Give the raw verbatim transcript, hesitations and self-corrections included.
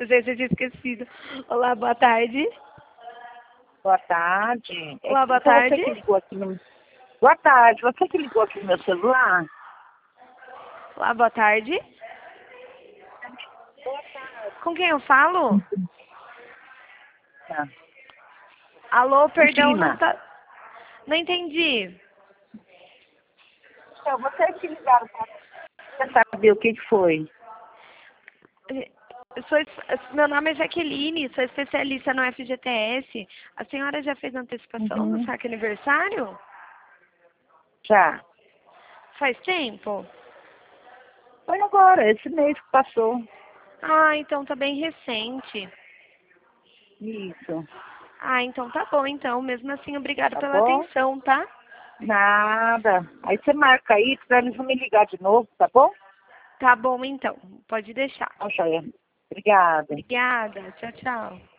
Gente, eu tinha esquecido. Olá, boa tarde. Boa tarde. Olá, É, boa então tarde. você que ligou aqui no... Boa tarde. Você que ligou aqui no meu celular? Olá, boa tarde. Com quem eu falo? Tá. Alô, perdão, não Cristina. tá... Não entendi. Então, você que ligaram para saber o que que foi. Eu sou, es- meu nome é Jaqueline, sou especialista no F G T S. A senhora já fez antecipação do Uhum. saque aniversário? Já. Faz tempo? Foi agora, esse mês que passou. Ah, então tá bem recente. Isso. Ah, então tá bom, então. Mesmo assim, obrigada Tá pela bom? atenção, tá? Nada. Aí você marca aí, para eles vão me ligar de novo, tá bom? Tá bom, então. Pode deixar. Tá, joia. Obrigada. Obrigada. Tchau, tchau.